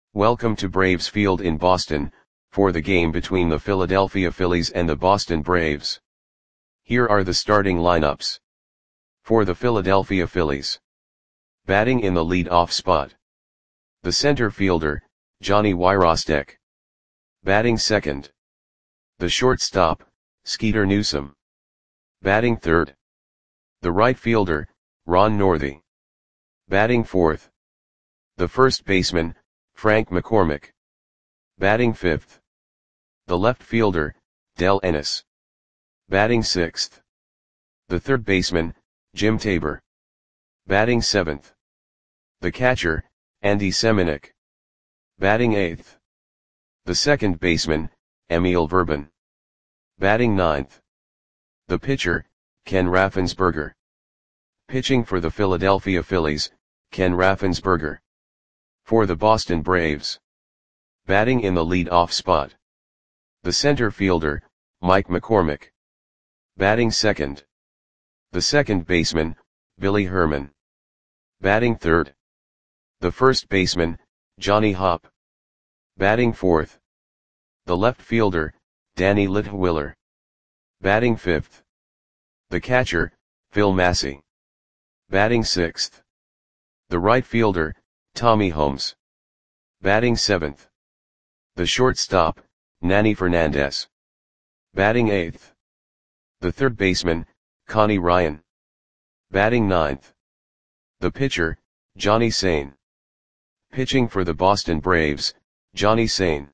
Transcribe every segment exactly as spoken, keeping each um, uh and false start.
Welcome to Braves Field in Boston, for the game between the Philadelphia Phillies and the Boston Braves. Here are the starting lineups. For the Philadelphia Phillies. Batting in the lead-off spot. The center fielder, Johnny Wyrostek. Batting second. The shortstop, Skeeter Newsom. Batting third. The right fielder, Ron Northey. Batting fourth. The first baseman, Frank McCormick. Batting fifth. The left fielder, Del Ennis. Batting sixth. The third baseman, Jim Tabor. Batting seventh. The catcher, Andy Semenuk. Batting eighth. The second baseman, Emil Verban. Batting ninth. The pitcher, Ken Raffensperger. Pitching for the Philadelphia Phillies, Ken Raffensperger. For the Boston Braves. Batting in the lead-off spot. The center fielder, Mike McCormick. Batting second. The second baseman, Billy Herman. Batting third. The first baseman, Johnny Hopp. Batting fourth. The left fielder, Danny Litwiller. Batting fifth. The catcher, Phil Massey. Batting sixth. The right fielder, Tommy Holmes. Batting seventh. The shortstop, Nanny Fernandez. Batting eighth. The third baseman, Connie Ryan. Batting ninth. The pitcher, Johnny Sain. Pitching for the Boston Braves, Johnny Sain.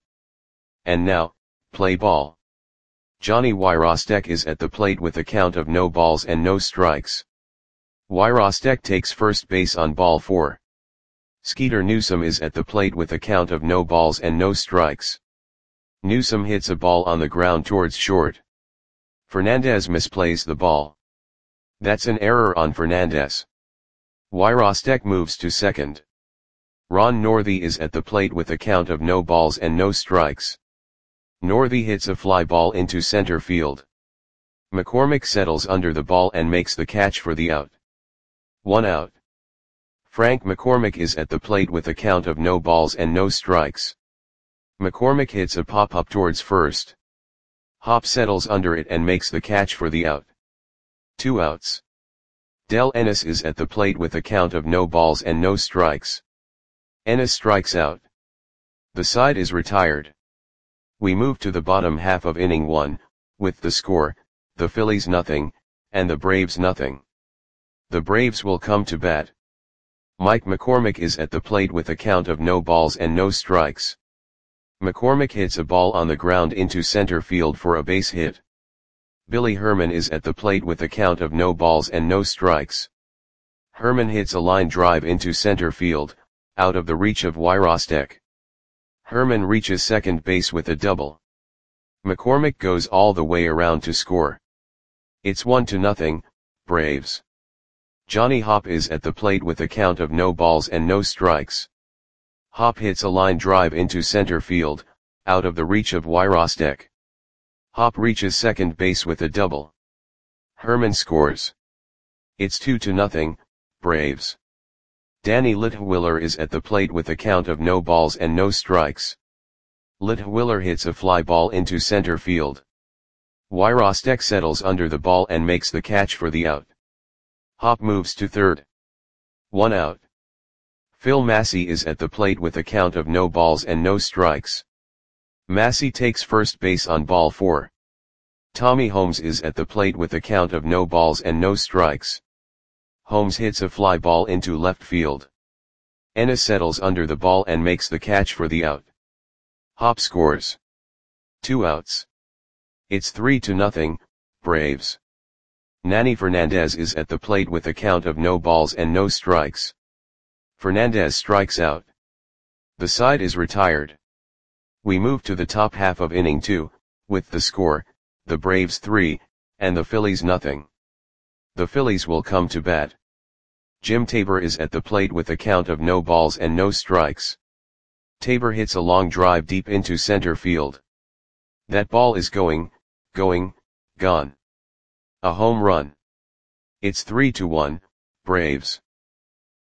And now, play ball. Johnny Wyrostek is at the plate with a count of no balls and no strikes. Wyrostek takes first base on ball four. Skeeter Newsom is at the plate with a count of no balls and no strikes. Newsom hits a ball on the ground towards short. Fernandez misplays the ball. That's an error on Fernandez. Wyrostek moves to second. Ron Northey is at the plate with a count of no balls and no strikes. Northey hits a fly ball into center field. McCormick settles under the ball and makes the catch for the out. One out. Frank McCormick is at the plate with a count of no balls and no strikes. McCormick hits a pop-up towards first. Hopp settles under it and makes the catch for the out. Two outs. Del Ennis is at the plate with a count of no balls and no strikes. Ennis strikes out. The side is retired. We move to the bottom half of inning one, with the score, the Phillies nothing, and the Braves nothing. The Braves will come to bat. Mike McCormick is at the plate with a count of no balls and no strikes. McCormick hits a ball on the ground into center field for a base hit. Billy Herman is at the plate with a count of no balls and no strikes. Herman hits a line drive into center field, out of the reach of Wyrostek. Herman reaches second base with a double. McCormick goes all the way around to score. It's one to nothing, Braves. Johnny Hopp is at the plate with a count of no balls and no strikes. Hopp hits a line drive into center field, out of the reach of Wyrostek. Hopp reaches second base with a double. Herman scores. It's two to nothing, Braves. Danny Litwiller is at the plate with a count of no balls and no strikes. Litwiller hits a fly ball into center field. Wyrostek settles under the ball and makes the catch for the out. Hopp moves to third. One out. Phil Massey is at the plate with a count of no balls and no strikes. Massey takes first base on ball four. Tommy Holmes is at the plate with a count of no balls and no strikes. Holmes hits a fly ball into left field. Ennis settles under the ball and makes the catch for the out. Hopp scores. Two outs. It's three to nothing, Braves. Nanny Fernandez is at the plate with a count of no balls and no strikes. Fernandez strikes out. The side is retired. We move to the top half of inning two, with the score, the Braves three, and the Phillies nothing. The Phillies will come to bat. Jim Tabor is at the plate with a count of no balls and no strikes. Tabor hits a long drive deep into center field. That ball is going, going, gone. A home run. It's three to one, Braves.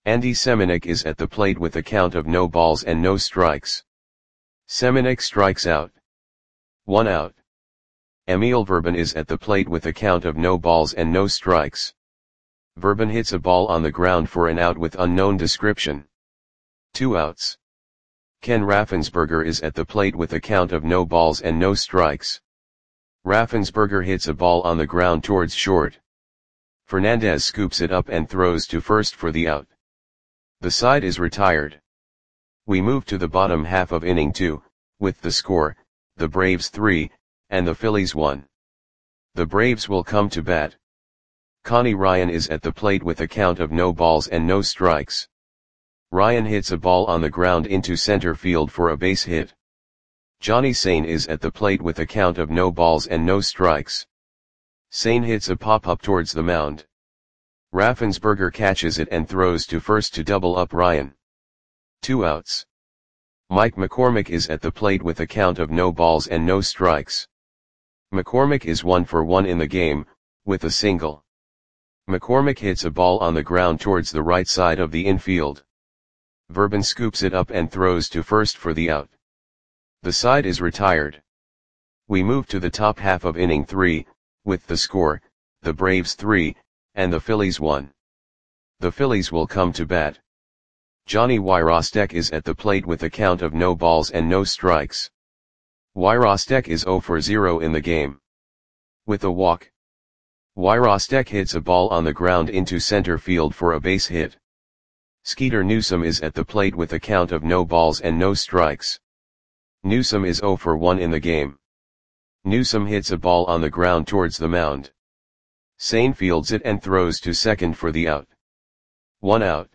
Andy Semenuk is at the plate with a count of no balls and no strikes. Semenuk strikes out. One out. Emil Verban is at the plate with a count of no balls and no strikes. Verban hits a ball on the ground for an out with unknown description. Two outs. Ken Raffensperger is at the plate with a count of no balls and no strikes. Raffensperger hits a ball on the ground towards short. Fernandez scoops it up and throws to first for the out. The side is retired. We move to the bottom half of inning two, with the score, the Braves three, and the Phillies one. The Braves will come to bat. Connie Ryan is at the plate with a count of no balls and no strikes. Ryan hits a ball on the ground into center field for a base hit. Johnny Sain is at the plate with a count of no balls and no strikes. Sain hits a pop-up towards the mound. Raffensperger catches it and throws to first to double up Ryan. Two outs. Mike McCormick is at the plate with a count of no balls and no strikes. McCormick is one for one in the game, with a single. McCormick hits a ball on the ground towards the right side of the infield. Verban scoops it up and throws to first for the out. The side is retired. We move to the top half of inning three, with the score, the Braves three, and the Phillies one. The Phillies will come to bat. Johnny Wyrostek is at the plate with a count of no balls and no strikes. Wyrostek is zero for zero in the game. With a walk. Wyrostek hits a ball on the ground into center field for a base hit. Skeeter Newsom is at the plate with a count of no balls and no strikes. Newsom is zero for one in the game. Newsom hits a ball on the ground towards the mound. Sain fields it and throws to second for the out. One out.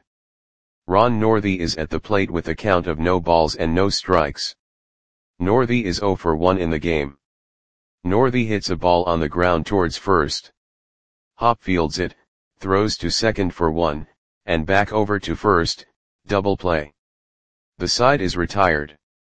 Ron Northey is at the plate with a count of no balls and no strikes. Northey is zero for one in the game. Northey hits a ball on the ground towards first. Hop fields it, throws to second for one, and back over to first, double play. The side is retired.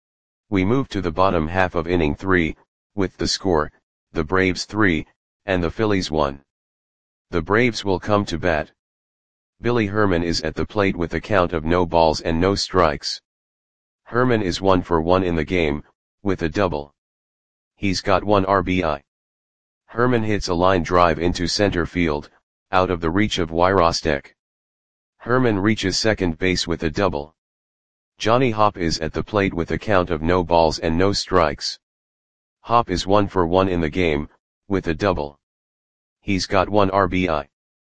We move to the bottom half of inning three, with the score, the Braves three, and the Phillies one. The Braves will come to bat. Billy Herman is at the plate with a count of no balls and no strikes. Herman is one for one in the game, with a double. He's got one R B I. Herman hits a line drive into center field, out of the reach of Wyrostek. Herman reaches second base with a double. Johnny Hop is at the plate with a count of no balls and no strikes. Hop is one for one in the game, with a double. He's got one R B I.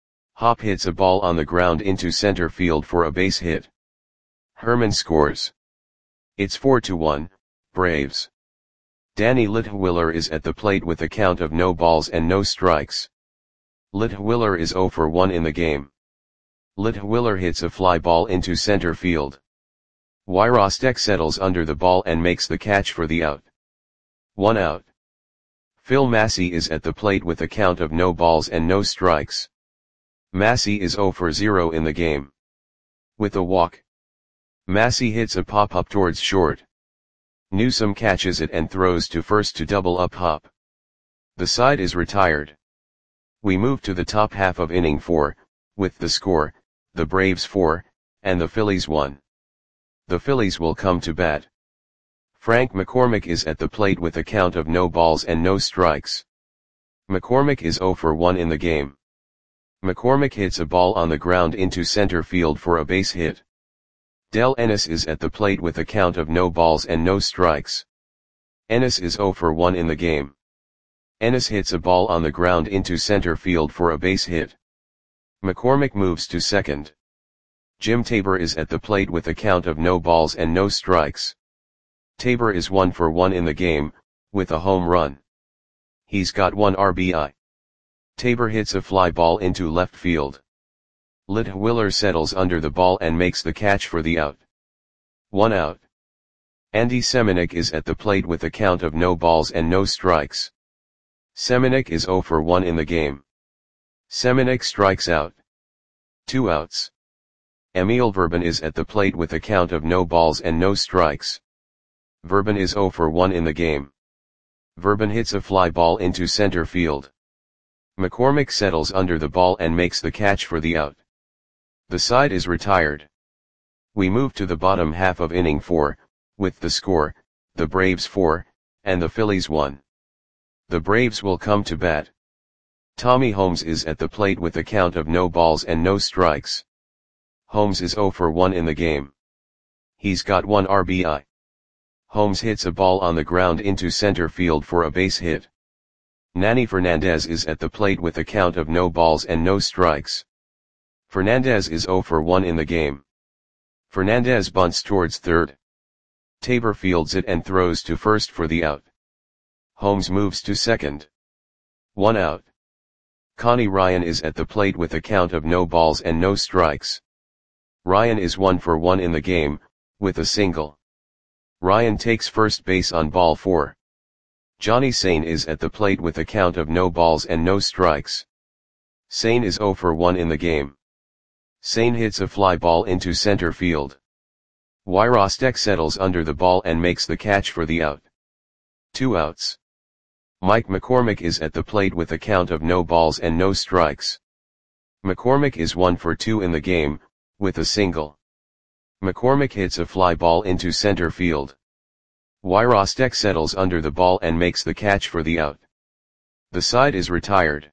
Hop hits a ball on the ground into center field for a base hit. Herman scores. It's four to one, Braves. Danny Litwiller is at the plate with a count of no balls and no strikes. Litwiller is zero for one in the game. Litwiller hits a fly ball into center field. Wyrostek settles under the ball and makes the catch for the out. One out. Phil Massey is at the plate with a count of no balls and no strikes. Massey is zero for zero in the game. With a walk. Massey hits a pop-up towards short. Newsom catches it and throws to first to double up Hop. The side is retired. We move to the top half of inning four, with the score, the Braves four, and the Phillies one. The Phillies will come to bat. Frank McCormick is at the plate with a count of no balls and no strikes. McCormick is zero for one in the game. McCormick hits a ball on the ground into center field for a base hit. Del Ennis is at the plate with a count of no balls and no strikes. Ennis is zero for one in the game. Ennis hits a ball on the ground into center field for a base hit. McCormick moves to second. Jim Tabor is at the plate with a count of no balls and no strikes. Tabor is one for one in the game, with a home run. He's got one R B I. Tabor hits a fly ball into left field. Litwiller settles under the ball and makes the catch for the out. One out. Andy Semenuk is at the plate with a count of no balls and no strikes. Semenuk is zero for one in the game. Semenuk strikes out. Two outs. Emil Verban is at the plate with a count of no balls and no strikes. Verban is zero for one in the game. Verban hits a fly ball into center field. McCormick settles under the ball and makes the catch for the out. The side is retired. We move to the bottom half of inning four, with the score, the Braves four, and the Phillies one. The Braves will come to bat. Tommy Holmes is at the plate with a count of no balls and no strikes. Holmes is oh for one in the game. He's got one R B I. Holmes hits a ball on the ground into center field for a base hit. Nanny Fernandez is at the plate with a count of no balls and no strikes. Fernandez is oh for one in the game. Fernandez bunts towards third. Tabor fields it and throws to first for the out. Holmes moves to second. One out. Connie Ryan is at the plate with a count of no balls and no strikes. Ryan is one for one in the game, with a single. Ryan takes first base on ball four. Johnny Sane is at the plate with a count of no balls and no strikes. Sane is oh for one in the game. Sane hits a fly ball into center field. Wyrostek settles under the ball and makes the catch for the out. Two outs. Mike McCormick is at the plate with a count of no balls and no strikes. McCormick is one for two in the game, with a single. McCormick hits a fly ball into center field. Wyrostek settles under the ball and makes the catch for the out. The side is retired.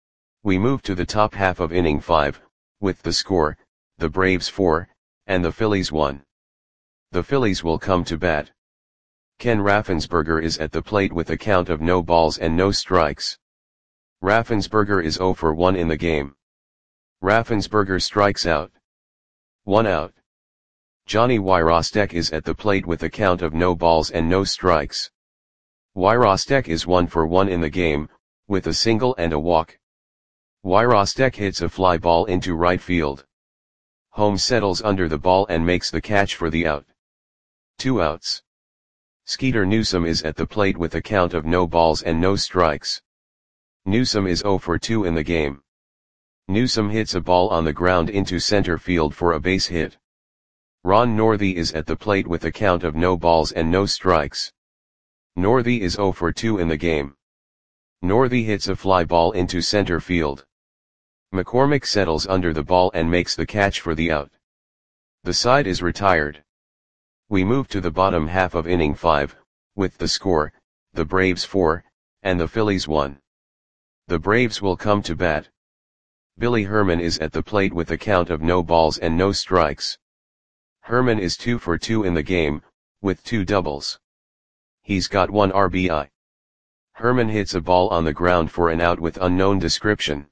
We move to the top half of inning five, with the score, the Braves four, and the Phillies one. The Phillies will come to bat. Ken Raffensperger is at the plate with a count of no balls and no strikes. Raffensperger is oh for one in the game. Raffensperger strikes out. One out. Johnny Wyrostek is at the plate with a count of no balls and no strikes. Wyrostek is one for one in the game, with a single and a walk. Wyrostek hits a fly ball into right field. Holmes settles under the ball and makes the catch for the out. Two outs. Skeeter Newsome is at the plate with a count of no balls and no strikes. Newsome is oh for two in the game. Newsome hits a ball on the ground into center field for a base hit. Ron Northey is at the plate with a count of no balls and no strikes. Northey is oh for two in the game. Northey hits a fly ball into center field. McCormick settles under the ball and makes the catch for the out. The side is retired. We move to the bottom half of inning five, with the score, the Braves four, and the Phillies one. The Braves will come to bat. Billy Herman is at the plate with a count of no balls and no strikes. Herman is two for two in the game, with two doubles. He's got one R B I. Herman hits a ball on the ground for an out with unknown description.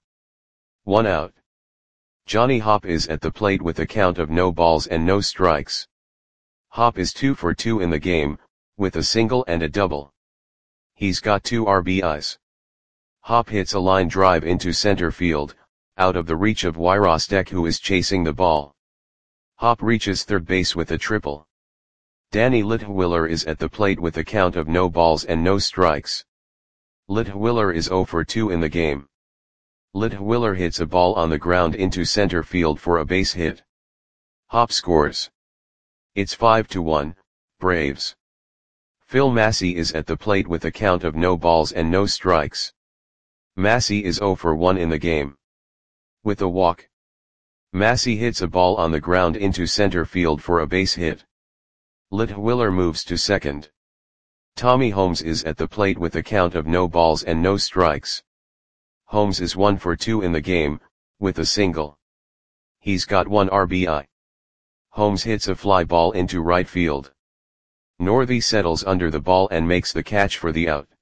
One out. Johnny Hopp is at the plate with a count of no balls and no strikes. Hopp is two for two in the game, with a single and a double. He's got two R B Is. Hopp hits a line drive into center field, out of the reach of Wyrostek, who is chasing the ball. Hopp reaches third base with a triple. Danny Litwiller is at the plate with a count of no balls and no strikes. Litwiller is oh for two in the game. Litwiller hits a ball on the ground into center field for a base hit. Hopp scores. It's five to one, Braves. Phil Massey is at the plate with a count of no balls and no strikes. Massey is oh for one in the game. With a walk. Massey hits a ball on the ground into center field for a base hit. Litwiller moves to second. Tommy Holmes is at the plate with a count of no balls and no strikes. Holmes is one for two in the game, with a single. He's got one R B I. Holmes hits a fly ball into right field. Northey settles under the ball and makes the catch for the out.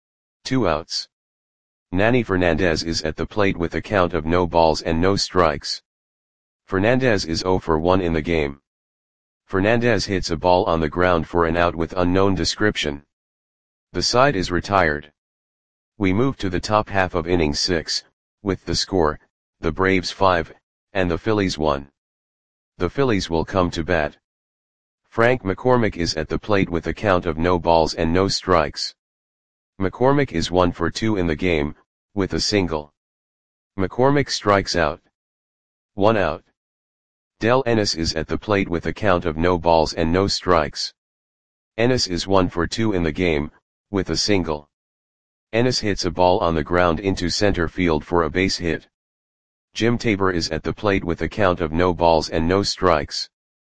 Two outs. Nanny Fernandez is at the plate with a count of no balls and no strikes. Fernandez is oh for one in the game. Fernandez hits a ball on the ground for an out with unknown description. The side is retired. We move to the top half of inning six, with the score, the Braves five, and the Phillies one. The Phillies will come to bat. Frank McCormick is at the plate with a count of no balls and no strikes. McCormick is one for two in the game, with a single. McCormick strikes out. One out. Del Ennis is at the plate with a count of no balls and no strikes. Ennis is one for two in the game, with a single. Ennis hits a ball on the ground into center field for a base hit. Jim Tabor is at the plate with a count of no balls and no strikes.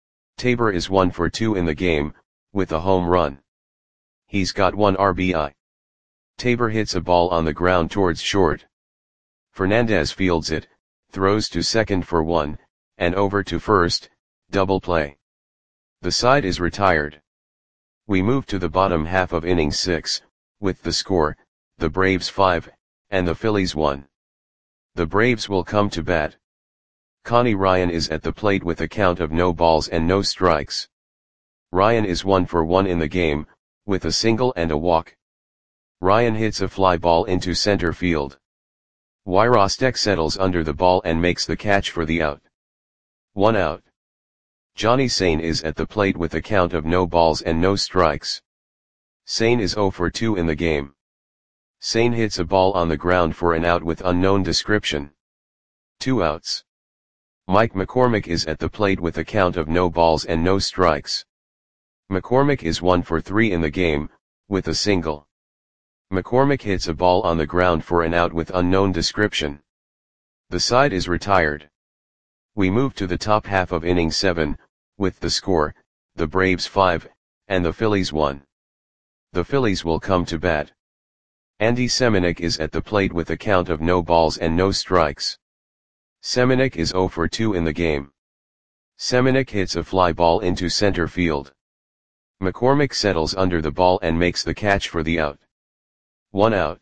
Tabor is one for two in the game, with a home run. He's got one R B I. Tabor hits a ball on the ground towards short. Fernandez fields it, throws to second for one, and over to first, double play. The side is retired. We move to the bottom half of inning six, with the score, the Braves five, and the Phillies one. The Braves will come to bat. Connie Ryan is at the plate with a count of no balls and no strikes. Ryan is one for one in the game, with a single and a walk. Ryan hits a fly ball into center field. Wyrostek settles under the ball and makes the catch for the out. One out. Johnny Sane is at the plate with a count of no balls and no strikes. Sane is zero for two in the game. Sane hits a ball on the ground for an out with unknown description. Two outs. Mike McCormick is at the plate with a count of no balls and no strikes. McCormick is one for three in the game, with a single. McCormick hits a ball on the ground for an out with unknown description. The side is retired. We move to the top half of inning seven, with the score, the Braves five, and the Phillies one. The Phillies will come to bat. Andy Semenuk is at the plate with a count of no balls and no strikes. Semenuk is zero for two in the game. Semenuk hits a fly ball into center field. McCormick settles under the ball and makes the catch for the out. One out.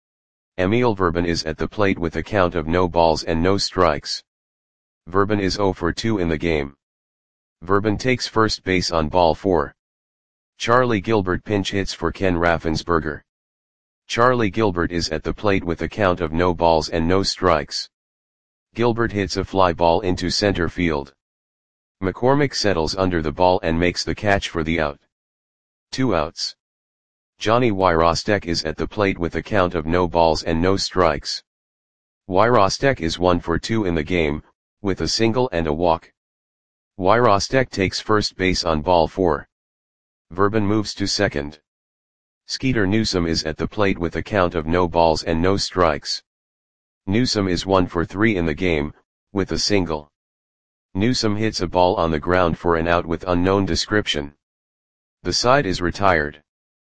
Emil Verban is at the plate with a count of no balls and no strikes. Verban is zero for two in the game. Verban takes first base on ball four. Charlie Gilbert pinch hits for Ken Raffensperger. Charlie Gilbert is at the plate with a count of no balls and no strikes. Gilbert hits a fly ball into center field. McCormick settles under the ball and makes the catch for the out. Two outs. Johnny Wyrostek is at the plate with a count of no balls and no strikes. Wyrostek is one for two in the game, with a single and a walk. Wyrostek takes first base on ball four. Verban moves to second. Skeeter Newsom is at the plate with a count of no balls and no strikes. Newsom is one for three in the game, with a single. Newsom hits a ball on the ground for an out with unknown description. The side is retired.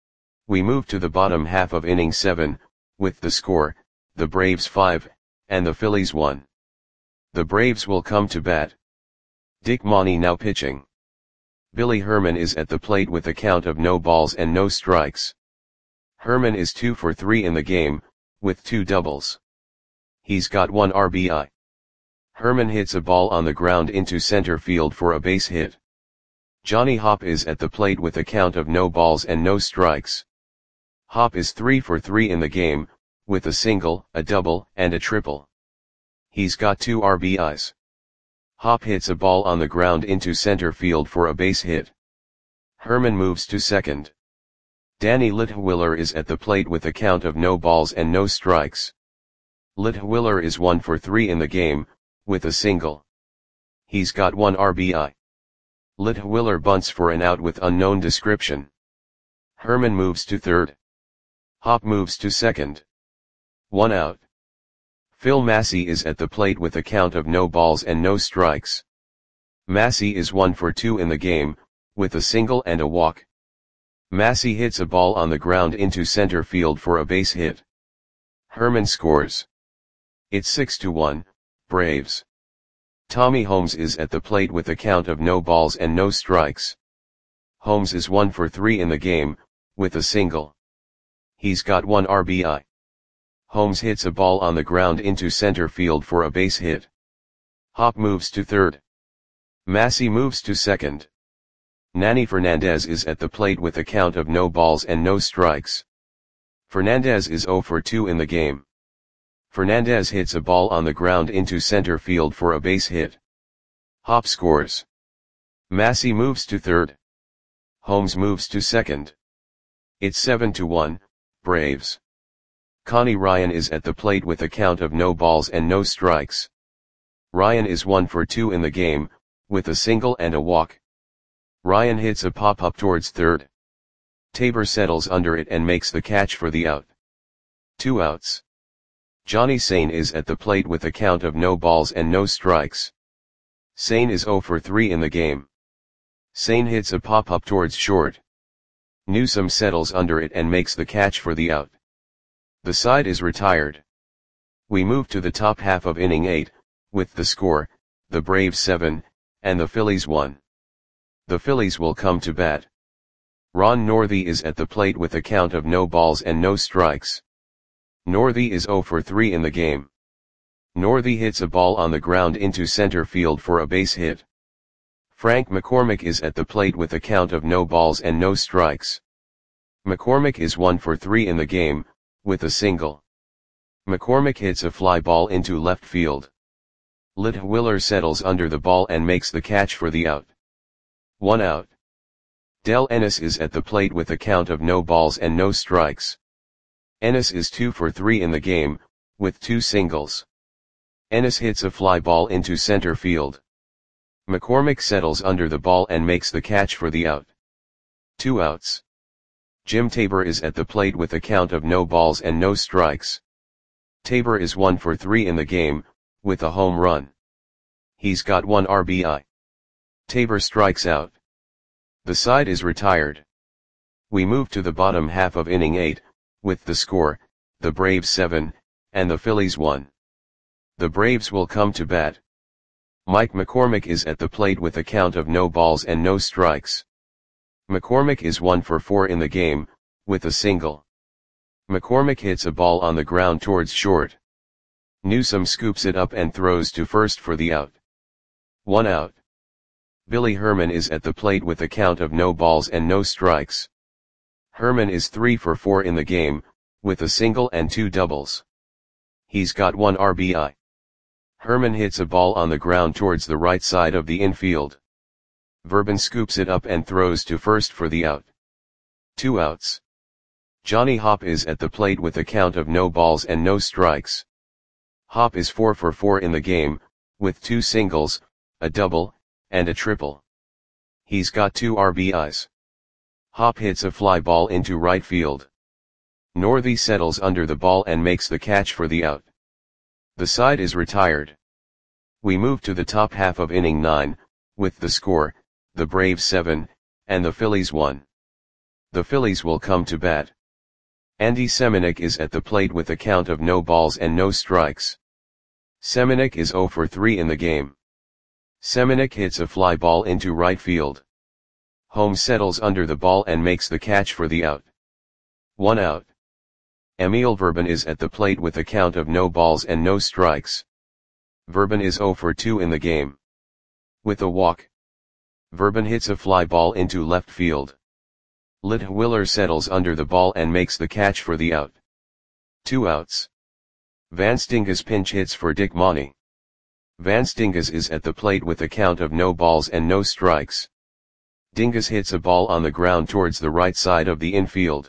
We move to the bottom half of inning seven, with the score, the Braves five, and the Phillies one. The Braves will come to bat. Dick Money now pitching. Billy Herman is at the plate with a count of no balls and no strikes. Herman is two for three in the game, with two doubles. He's got one R B I. Herman hits a ball on the ground into center field for a base hit. Johnny Hopp is at the plate with a count of no balls and no strikes. Hopp is three for three in the game, with a single, a double, and a triple. He's got two R B Is. Hopp hits a ball on the ground into center field for a base hit. Herman moves to second. Danny Litwiller is at the plate with a count of no balls and no strikes. Litwiller is one for three in the game, with a single. He's got one R B I. Litwiller bunts for an out with unknown description. Herman moves to third. Hopp moves to second. One out. Phil Massey is at the plate with a count of no balls and no strikes. Massey is one for two in the game, with a single and a walk. Massey hits a ball on the ground into center field for a base hit. Herman scores. It's six to one, Braves. Tommy Holmes is at the plate with a count of no balls and no strikes. Holmes is one for three in the game, with a single. He's got one R B I. Holmes hits a ball on the ground into center field for a base hit. Hopp moves to third. Massey moves to second. Nanny Fernandez is at the plate with a count of no balls and no strikes. Fernandez is zero for two in the game. Fernandez hits a ball on the ground into center field for a base hit. Hopp scores. Massey moves to third. Holmes moves to second. It's seven to one, Braves. Connie Ryan is at the plate with a count of no balls and no strikes. Ryan is one for two in the game, with a single and a walk. Ryan hits a pop-up towards third. Tabor settles under it and makes the catch for the out. Two outs. Johnny Sane is at the plate with a count of no balls and no strikes. Sane is zero for three in the game. Sane hits a pop-up towards short. Newsome settles under it and makes the catch for the out. The side is retired. We move to the top half of inning eight, with the score, the Braves seven, and the Phillies one. The Phillies will come to bat. Ron Northey is at the plate with a count of no balls and no strikes. Northey is zero for three in the game. Northey hits a ball on the ground into center field for a base hit. Frank McCormick is at the plate with a count of no balls and no strikes. McCormick is one for three in the game, with a single. McCormick hits a fly ball into left field. Litwiller settles under the ball and makes the catch for the out. One out. Del Ennis is at the plate with a count of no balls and no strikes. Ennis is two for three in the game, with two singles. Ennis hits a fly ball into center field. McCormick settles under the ball and makes the catch for the out. Two outs. Jim Tabor is at the plate with a count of no balls and no strikes. Tabor is one for three in the game, with a home run. He's got one R B I. Tabor strikes out. The side is retired. We move to the bottom half of inning eight, with the score, the Braves seven, and the Phillies one. The Braves will come to bat. Mike McCormick is at the plate with a count of no balls and no strikes. McCormick is one for four in the game, with a single. McCormick hits a ball on the ground towards short. Newsome scoops it up and throws to first for the out. One out. Billy Herman is at the plate with a count of no balls and no strikes. Herman is three for four in the game, with a single and two doubles. He's got one R B I. Herman hits a ball on the ground towards the right side of the infield. Verban scoops it up and throws to first for the out. Two outs. Johnny Hopp is at the plate with a count of no balls and no strikes. Hopp is four for four in the game, with two singles, a double, and a triple. He's got two R B Is. Hopp hits a fly ball into right field. Northey settles under the ball and makes the catch for the out. The side is retired. We move to the top half of inning nine, with the score, the Braves seven, and the Phillies one. The Phillies will come to bat. Andy Semenuk is at the plate with a count of no balls and no strikes. Semenuk is zero for three in the game. Semenuk hits a fly ball into right field. Holmes settles under the ball and makes the catch for the out. One out. Emil Verban is at the plate with a count of no balls and no strikes. Verban is zero for two in the game. With a walk. Verban hits a fly ball into left field. Litwiller settles under the ball and makes the catch for the out. Two outs. Van Stingas pinch hits for Dick Monty. Van Stingas is at the plate with a count of no balls and no strikes. Dingas hits a ball on the ground towards the right side of the infield.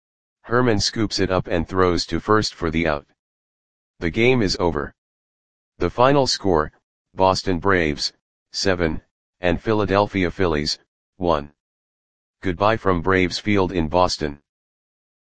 Herman scoops it up and throws to first for the out. The game is over. The final score, Boston Braves, seven, and Philadelphia Phillies, one. Goodbye from Braves Field in Boston.